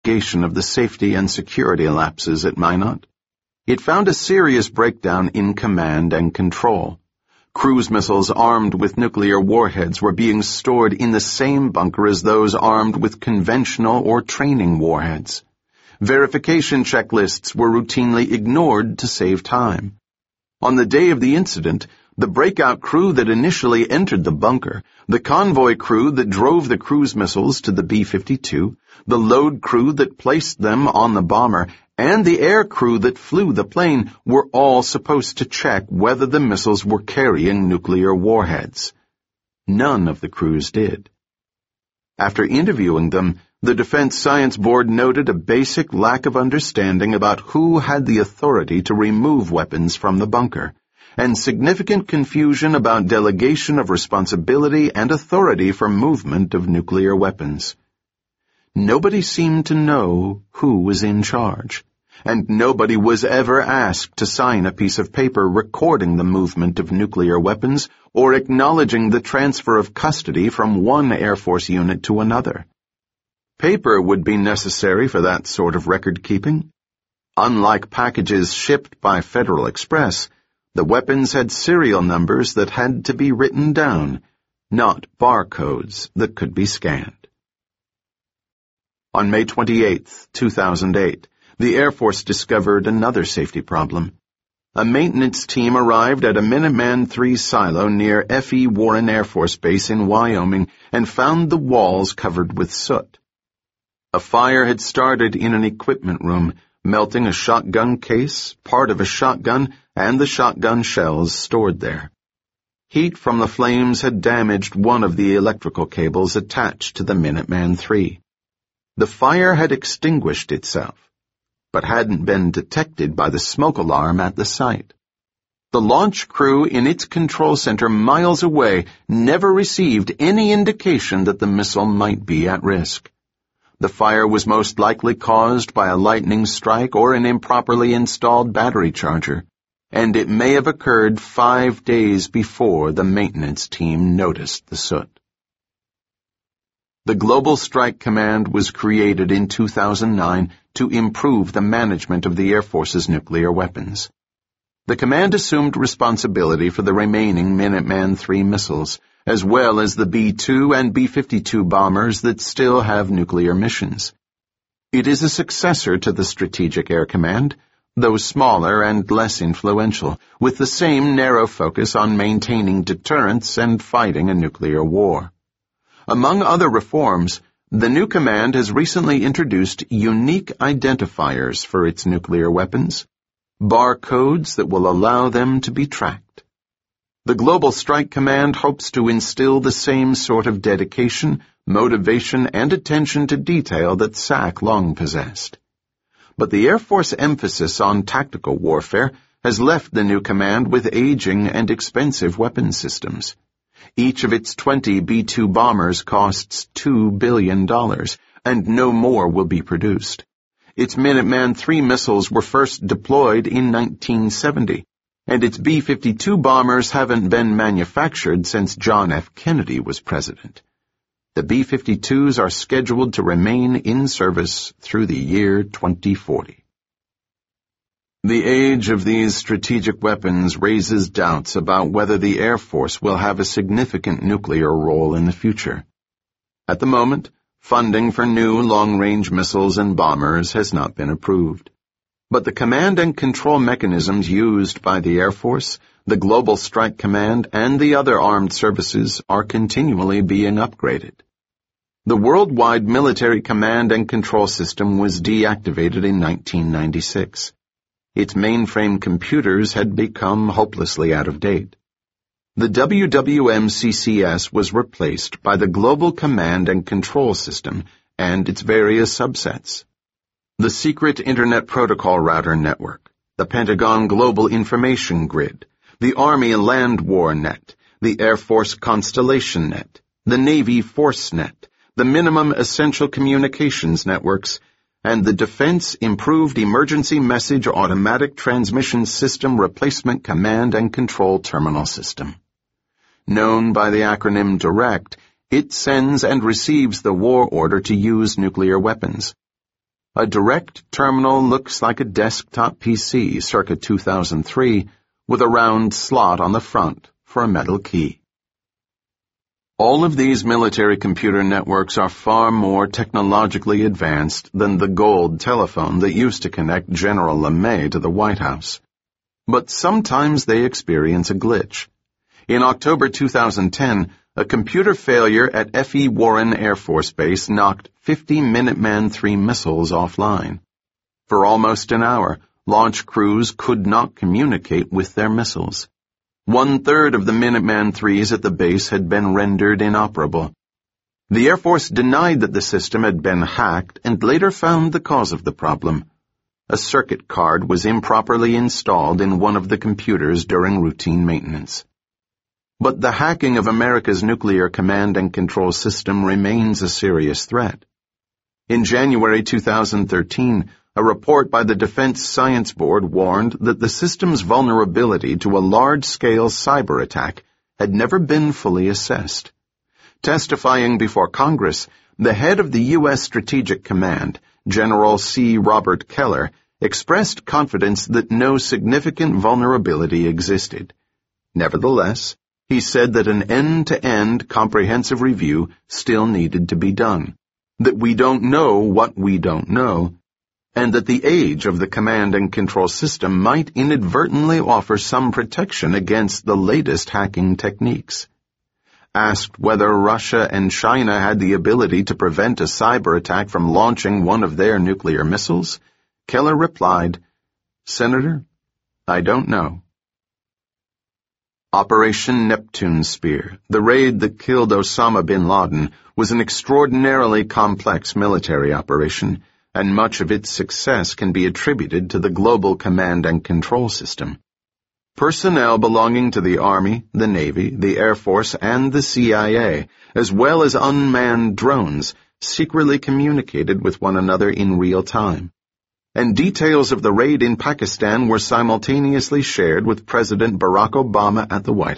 investigation of the safety and security lapses at Minot. It found a serious breakdown in command and control. Cruise missiles armed with nuclear warheads were being stored in the same bunker as those armed with conventional or training warheads. Verification checklists were routinely ignored to save time. On the day of the incident, the breakout crew that initially entered the bunker, the convoy crew that drove the cruise missiles to the B-52, the load crew that placed them on the bomber, and the air crew that flew the plane were all supposed to check whether the missiles were carrying nuclear warheads. None of the crews did. After interviewing them, the Defense Science Board noted a basic lack of understanding about who had the authority to remove weapons from the bunker, and significant confusion about delegation of responsibility and authority for movement of nuclear weapons. Nobody seemed to know who was in charge, and nobody was ever asked to sign a piece of paper recording the movement of nuclear weapons or acknowledging the transfer of custody from one Air Force unit to another. Paper would be necessary for that sort of record-keeping. Unlike packages shipped by Federal Express, the weapons had serial numbers that had to be written down, not barcodes that could be scanned. On May 28, 2008, the Air Force discovered another safety problem. A maintenance team arrived at a Minuteman III silo near F.E. Warren Air Force Base in Wyoming and found the walls covered with soot. A fire had started in an equipment room, melting a shotgun case, part of a shotgun, and the shotgun shells stored there. Heat from the flames had damaged one of the electrical cables attached to the Minuteman III. The fire had extinguished itself, but hadn't been detected by the smoke alarm at the site. The launch crew in its control center miles away never received any indication that the missile might be at risk. The fire was most likely caused by a lightning strike or an improperly installed battery charger, and it may have occurred 5 days before the maintenance team noticed the soot. The Global Strike Command was created in 2009 to improve the management of the Air Force's nuclear weapons. The command assumed responsibility for the remaining Minuteman III missiles, as well as the B-2 and B-52 bombers that still have nuclear missions. It is a successor to the Strategic Air Command, though smaller and less influential, with the same narrow focus on maintaining deterrence and fighting a nuclear war. Among other reforms, the new command has recently introduced unique identifiers for its nuclear weapons, barcodes that will allow them to be tracked. The Global Strike Command hopes to instill the same sort of dedication, motivation, and attention to detail that SAC long possessed. But the Air Force emphasis on tactical warfare has left the new command with aging and expensive weapon systems. Each of its 20 B-2 bombers costs $2 billion, and no more will be produced. Its Minuteman III missiles were first deployed in 1970, and its B-52 bombers haven't been manufactured since John F. Kennedy was president. The B-52s are scheduled to remain in service through the year 2040. The age of these strategic weapons raises doubts about whether the Air Force will have a significant nuclear role in the future. At the moment, funding for new long-range missiles and bombers has not been approved. But the command and control mechanisms used by the Air Force, the Global Strike Command, and the other armed services are continually being upgraded. The worldwide military command and control system was deactivated in 1996. Its mainframe computers had become hopelessly out of date. The WWM-CCS was replaced by the Global Command and Control System and its various subsets. The Secret Internet Protocol Router Network, the Pentagon Global Information Grid, the Army Land War Net, the Air Force Constellation Net, the Navy Force Net, the Minimum Essential Communications Networks, and the Defense Improved Emergency Message Automatic Transmission System Replacement Command and Control Terminal System. Known by the acronym DIRECT, it sends and receives the war order to use nuclear weapons. A direct terminal looks like a desktop PC circa 2003 with a round slot on the front for a metal key. All of these military computer networks are far more technologically advanced than the gold telephone that used to connect General LeMay to the White House. But sometimes they experience a glitch. In October 2010, a computer failure at F.E. Warren Air Force Base knocked 50 Minuteman III missiles offline. For almost an hour, launch crews could not communicate with their missiles. 1/3 of the Minuteman IIIs at the base had been rendered inoperable. The Air Force denied that the system had been hacked and later found the cause of the problem. A circuit card was improperly installed in one of the computers during routine maintenance. But the hacking of America's nuclear command and control system remains a serious threat. In January 2013, a report by the Defense Science Board warned that the system's vulnerability to a large-scale cyber attack had never been fully assessed. Testifying before Congress, the head of the U.S. Strategic Command, General C. Robert Keller, expressed confidence that no significant vulnerability existed. Nevertheless, he said that an end-to-end comprehensive review still needed to be done, that we don't know what we don't know, and that the age of the command and control system might inadvertently offer some protection against the latest hacking techniques. Asked whether Russia and China had the ability to prevent a cyber attack from launching one of their nuclear missiles, Keller replied, "Senator, I don't know." Operation Neptune Spear, the raid that killed Osama bin Laden, was an extraordinarily complex military operation, and much of its success can be attributed to the global command and control system. Personnel belonging to the Army, the Navy, the Air Force, and the CIA, as well as unmanned drones, secretly communicated with one another in real time. And details of the raid in Pakistan were simultaneously shared with President Barack Obama at the White House.